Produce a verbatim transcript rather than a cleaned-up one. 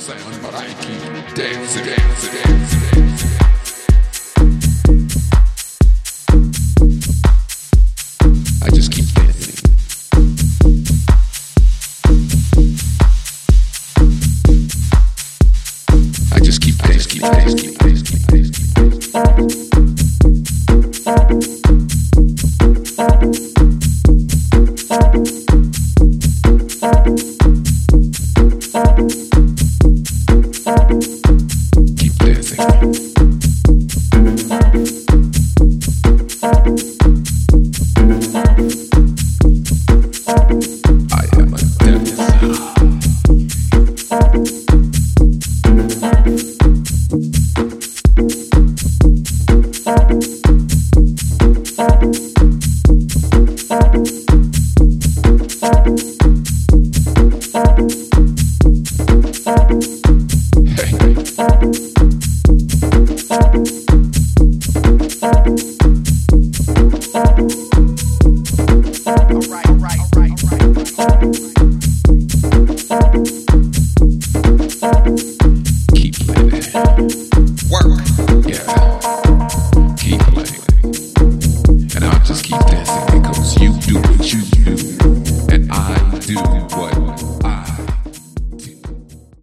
sound, but I keep dancing, dancing, dancing, dancing. I just keep dancing. I just keep dancing. I just keep dancing.